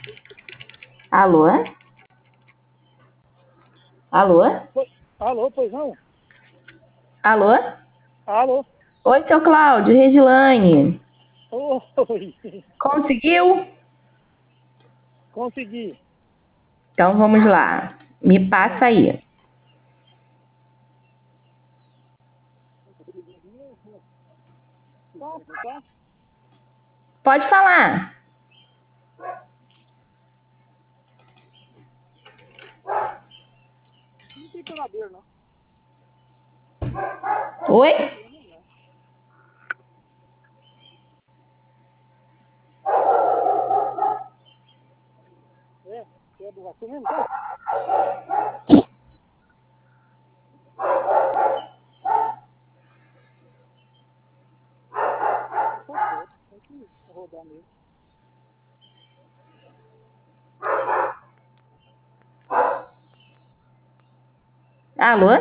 Alô? Alô? Alô, pois não? Alô? Alô? Oi, seu Cláudio, Regilane. Oi, Conseguiu? consegui. Então vamos lá. Me passa aí. Tá? Pode falar. Não tem canadeiro, não. Oi? É do Raci mesmo, tá? Tá certo, tem que rodar mesmo. Alô?